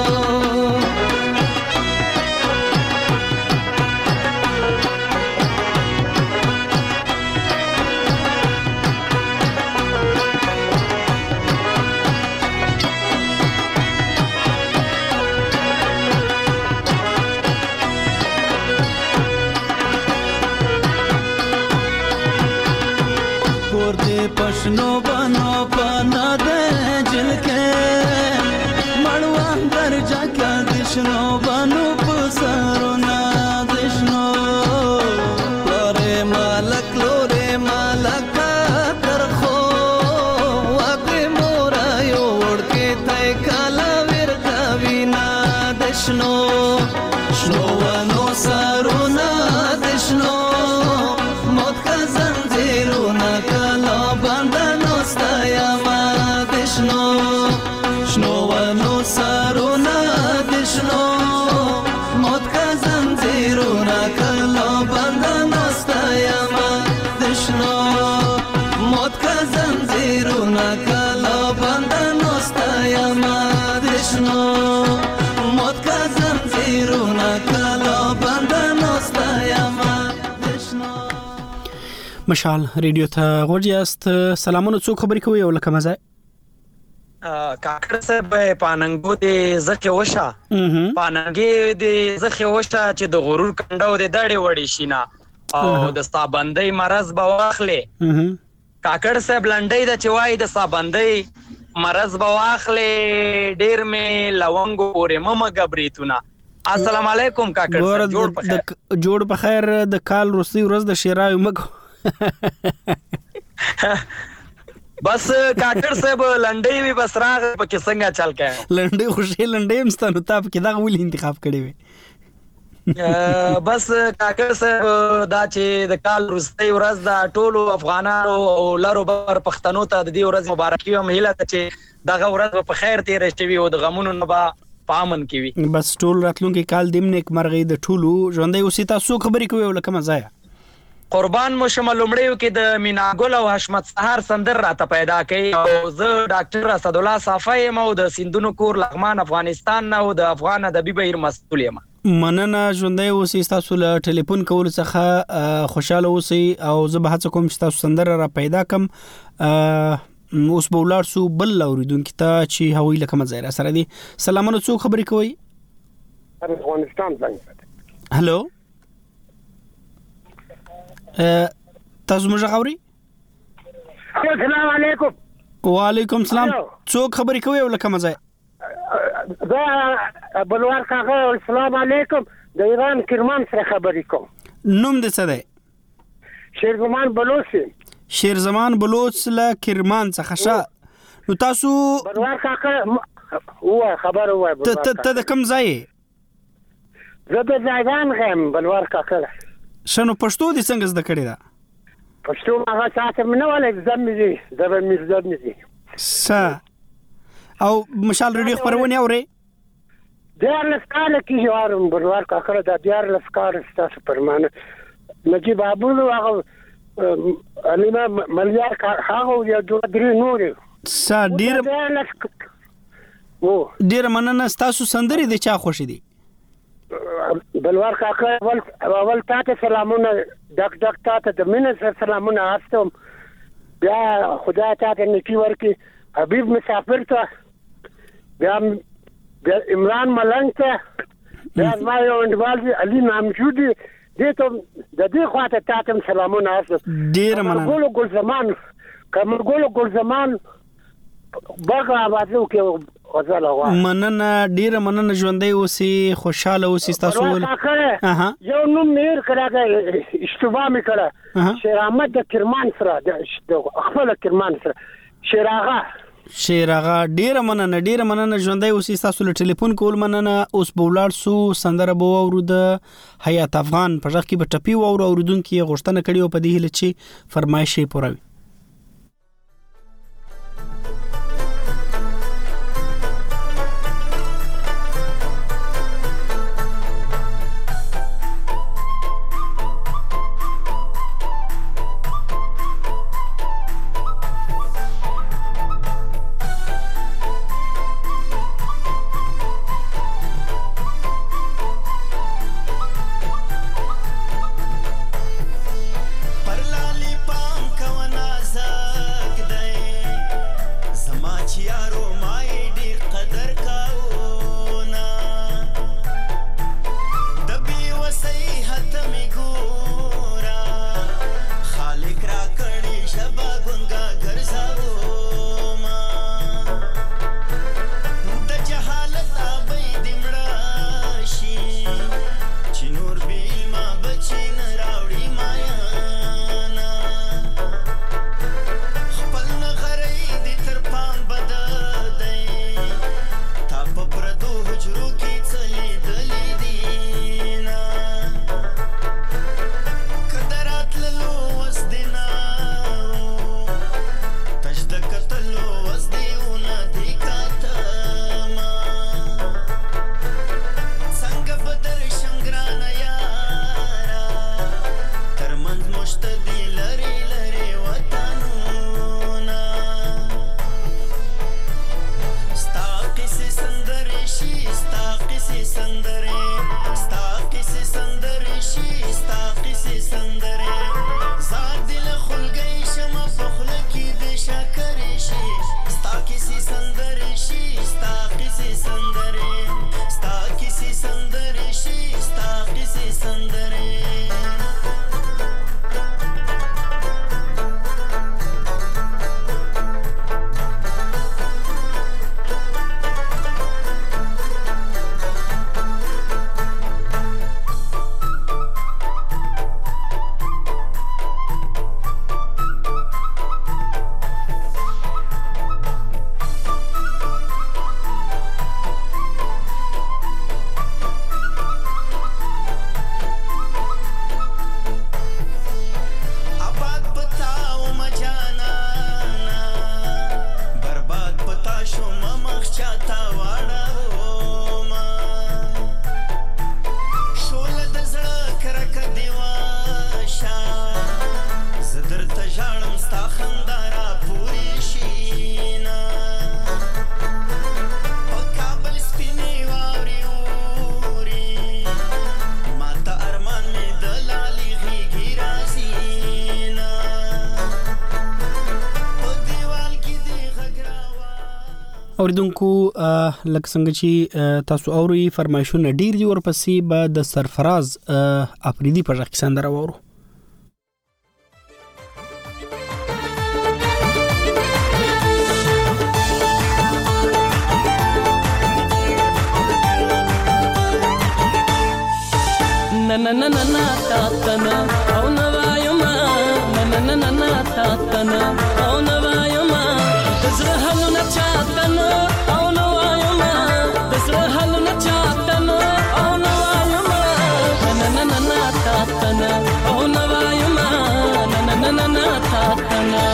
पशनो बनो पाना दे जिनके मड़वा दर जाका दिशनो बनो पुसारो ना दिशनो लोरे मालक लोरे मालक तरखो वाके मोरा योड़ के तय काला विरता विना दिशनो शनो वनो सारो ना दिशनो मौत का जंजीरो ना कला बंधन ostayama dishno shno vano saruna dishno mot ka zanjiruna kala bंधन ostayama dishno mot ka zanjiruna kala bंधन ostayama dishno mot ka zanjiruna kala bंधन ostayama مشال ریډیو ته غوړیاست. سلامونه، څو خبرې کوي او لکه مزه کاکړ صاحب پاننګو دې زخه وشا پاننګي دې زخه وشا چې د غرور کنډو دې دړې وړې شینا او د صابندۍ مرز به واخلې. کاکړ صاحب لنډۍ د چوي د صابندۍ مرز به واخلې ډیر مې لونګو پورې مم غبريتونه. السلام علیکم کاکړ صاحب، جوړ په خیر. جوړ په خیر. د کال روسي ورځ د شیراوي مګو بس کاکړ صاحب لنډۍ وی بس راغ پکې څنګه چل کړه لنډۍ خوشي لنډۍ مستانو تاب کې دا ولې انتخاب کړی وي بس کاکړ صاحب دا چې د کال روسي ورځ دا ټولو افغانانو او لارو بر پښتنو ته د دې ورځ مبارکي او مهله ته چې دغه ورځ په خیر تیر شي او د غمونو نه با پامن کی وي. بس ټول راتلونکي کال دیم نیک مرغې د ټولو ژوندۍ اوسې. تاسو خبرې کوي ولکه مزایا قربان مو شمه لمړیو کې د میناګل او حشمت سهار سندر راته پیدا کړي او زه ډاکټر اسد الله صافی مو د سندونو کور لغمان افغانستان نه او د افغان ادبي بهیر مسؤل یم. مننه ژوندۍ اوسې. تاسو له ټلیفون کول څخه خوشاله اوسئ او زه به هڅه کوم چې تاسو سندر را پیدا کم. اوس به ولار سو بل اوریدونکو ته چې هوی لکه مزایره سره دي. سلامونه، څو خبرې کوي؟ افغانستان څنګه؟ هلو تاسو موږ غوري؟ السلام علیکم. وعلیکم السلام. څو خبرې کوي ولکه مزای؟ دا بلوار کاغه. السلام علیکم. د ایران کرمان سره خبرې کوم. نوم دې څه دی؟ شیرزمان بلوچ. شیرزمان بلوچ له کرمان څخه شه. نو تاسو بلوار کاغه هو خبر هو. ته ته د کوم ځای؟ زه د ځایګان غم بلوار کاغه. شنو پښتو دې څنګه زده کړې ده؟ پښتو ما ساعت منه ولې زمې دي زبر مې زمې دي س او مشال ریډیو خبرونه اوري دیار لسکاله کې یارم بلوار کاکړه د دیار لسکار ستاسو پرمانه نجيب ابو هغه الینا مليار هغه یو درې نور س ډیر و ډیر مننه. تاسو سندري د چا خوشي دي؟ بلوار کاکړه اول اول تاسو سلامونه ډک ډک تاسو د مینه سلامونه واستم. بیا خدای ته نیکی ورکي. حبیب مسافر ته بیا عمران ملنګ ته بیا ما یو انډوال علي نامجودي دې ته د دې خواته تاسو سلامونه واستم. ډیر مننه. ګل ګل زمان کوم ګل ګل زمان باغ آوازو کې غزل غواړم. مننه ډیره مننه ژوندۍ اوسئ خوشاله اوسئ تاسو ول. اها یو نوم میر کړه اشتباه مې کړه شیر احمد د کرمان سره د خپل کرمان سره شیر آغا شیر آغا ډیره مننه ډیره مننه ژوندۍ اوسئ تاسو له ټلیفون کول مننه. اوس بولاړ سو سندره بو اورو د حیات افغان په ځکه په ټپی و اورو اوردونکو غوښتنه کړي او په دې هله چې فرمایش یې پوروي. اوریدونکو لکه څنګه چې تاسو اوري فرمایشونه ډیر دي ورپسې به د سرفراز افریدي په ځخ سندره وورو. na na na na na ta ta na au na vayuma na na na na na ta ta na au na vayuma tazra halu na cha ta na au na vayuma tazra halu na cha ta na au na vayuma na na na na ta ta na au na vayuma na na na na na ta ta na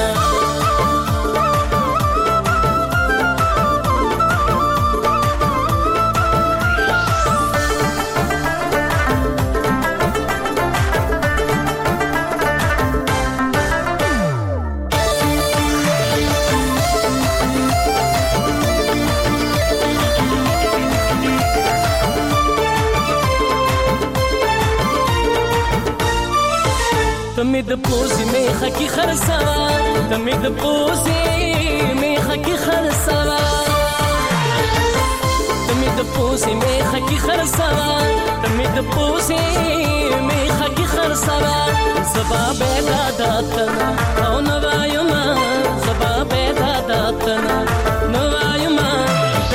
تمید پوزی میخه کی خرسوا تمید پوزی میخه کی خرسوا تمید پوزی میخه کی خرسوا تمید پوزی میخه کی خرسوا زبا بیدا داتنا او نوایما زبا بیدا داتنا نوایما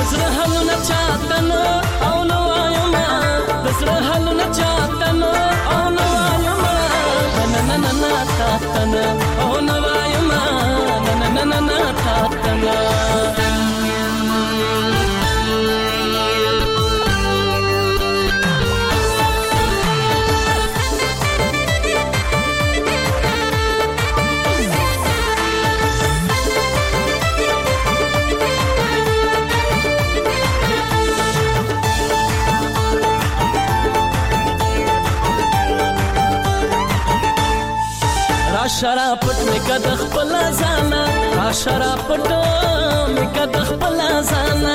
شرا پټ می کد خپل ځانا را شرا پټ می کد خپل ځانا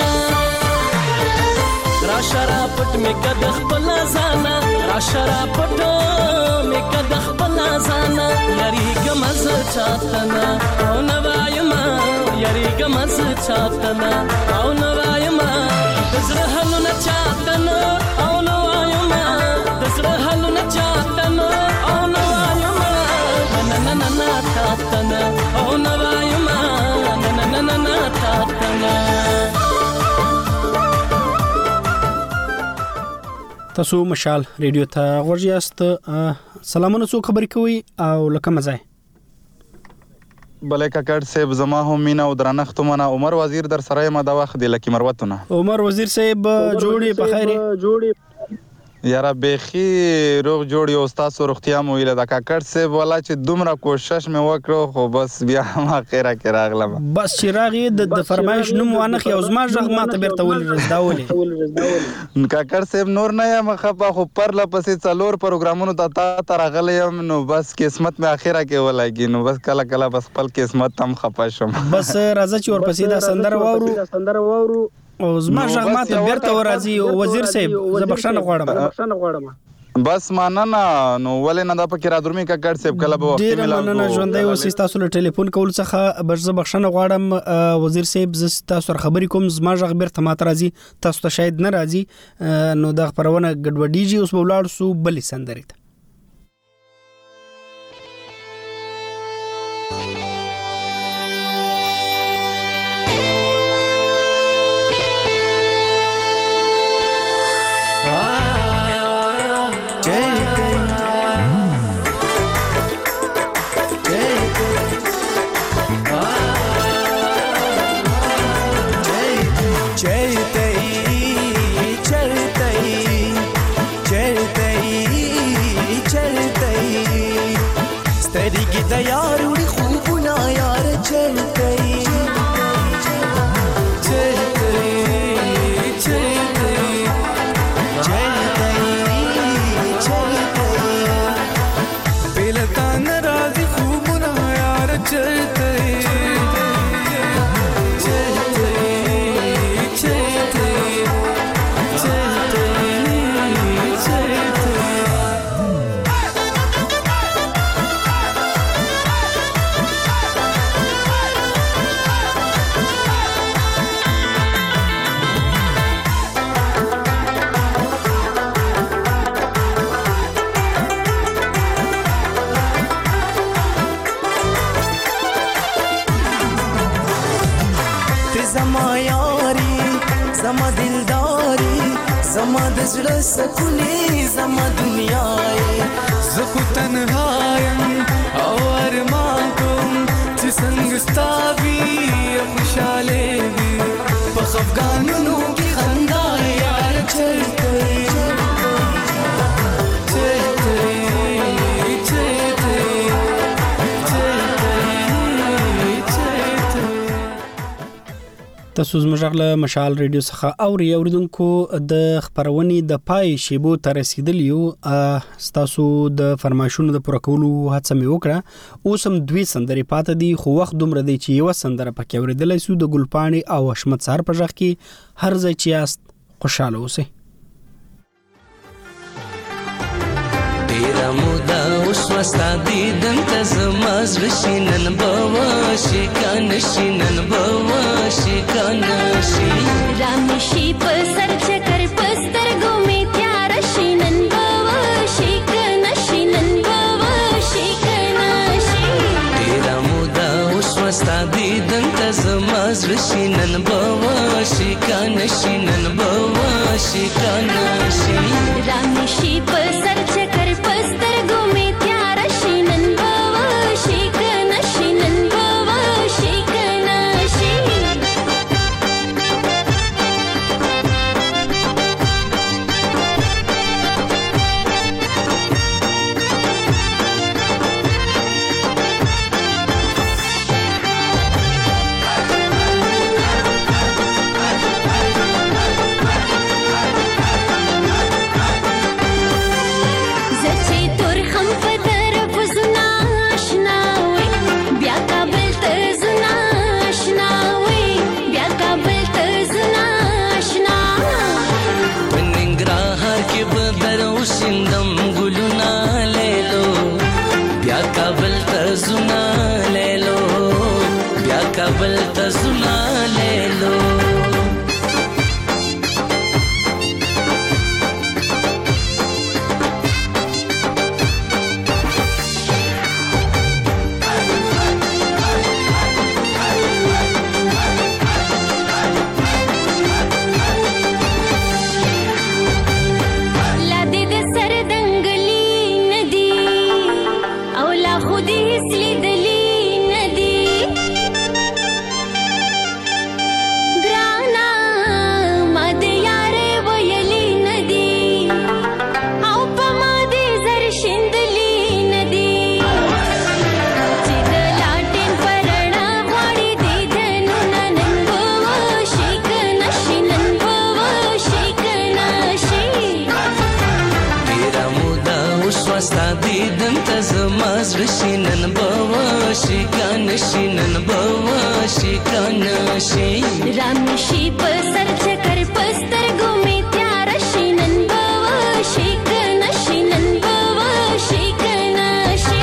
را شرا پټ می کد خپل ځانا را شرا پټ می کد خپل ځانا یاري ګمز چاتنا او نوايما یاري ګمز چاتنا او نوايما دزره حلو نه چاتنا او نوايما دزره حلو نه چاتنا او نوايما na na na tatana oh navayma na na na na na tatana. تاسو مشال ریډیو ته ورجاست سلامونه څو خبرې کوي او لکه مزه بلې کاکړ صاحب زما هم مینا او درنښت منه عمر وزیر در سره ما دا وخت دی لکه مروتونه عمر وزیر صاحب جوړي په خیر جوړي یاره بخي روغ جوړ یو استاد روغتیا مو ویل دا کاکړ صاحب ولا چې دومره کوشش مې وکړو خو بس بیا ما خیره کې راغلم بس چې راغی د فرمایش نوم وانه خو زما ژغ ما ته بیرته ول رسداولې کاکړ صاحب نور نه یم خپه خو پر لپسې څلور پروګرامونو ته تا ته راغلی یم نو بس قسمت مې اخره کې ولګي نو بس کله کله بس خپل قسمت هم خپه شم بس راځه چې ورپسې دا سندره واورو سندره واورو او زما ژغ ما ته بیرته ورځي وزیر صاحب زه بخښنه غواړم بخښنه غواړم بس مننه نو ولې نه دا پکې را درمي کاکړ صاحب کله به وخت ملو مننه ژوندۍ اوسې تاسو له ټلیفون کول څخه زه بخښنه غواړم وزیر صاحب زه تاسو سره خبرې کوم زما ژغ بیرته ما ته راځي تاسو ته شاید نه راځي نو دا خبرونه ګډوډیږي اوس به ولاړ سو بلې سندرې ته زړه سکونې زما دنیا یې زه خو تنها یم او ارمان کوم چې څنګه ستا وي خوشحالې وي په خفګانونو کې خندا یار چرته تاسو زموږ له مشال ریډیو څخه اوري اوریدونکو د خبرونې د پای شیبو ته رسیدلیو تاسو د فرمایشونو د پوره کولو هڅه مې وکړه اوس هم دوی سندرې پاتې دي خو وخت دومره دی چې یو سندره پکې اوریدلای سو د ګلپاڼې او حشمت سار په ژغ کې هر ځای چې یاست خوشاله اوسئ ډیره موده اوس وستا دیدن ته زما زړه شي نن به وشي کنه شي نن به وشي کنه شي رانه شي په سر چکر په سترګو مې تیاره شي نن به وشي کنه شي نن به وشي کنه شي ډیره موده اوس وستا دیدن ته زما زړه شي نن به وشي کنه شي نن به وشي کنه شي رانه شي په سر چکر په سترګو مې تیاره شي نن به وشي کنه شي نن به وشي کنه شي زما زړه شي نن به وشي کنه شي نن به وشي کنه شي رام شي په سر چکر پستر ګومې تیار شي نن به وشي کنه شي نن به وشي کنه شي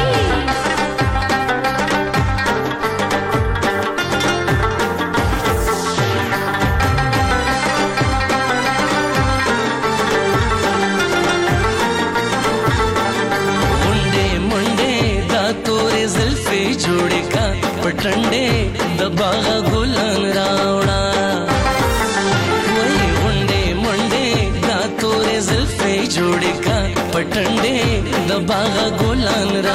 जोड़े का पटंडे दबागा गुलान रावड़ा वही मुंडे मुंडे दातोरे जुल्फे जोड़े का पटंडे दबागा गुलान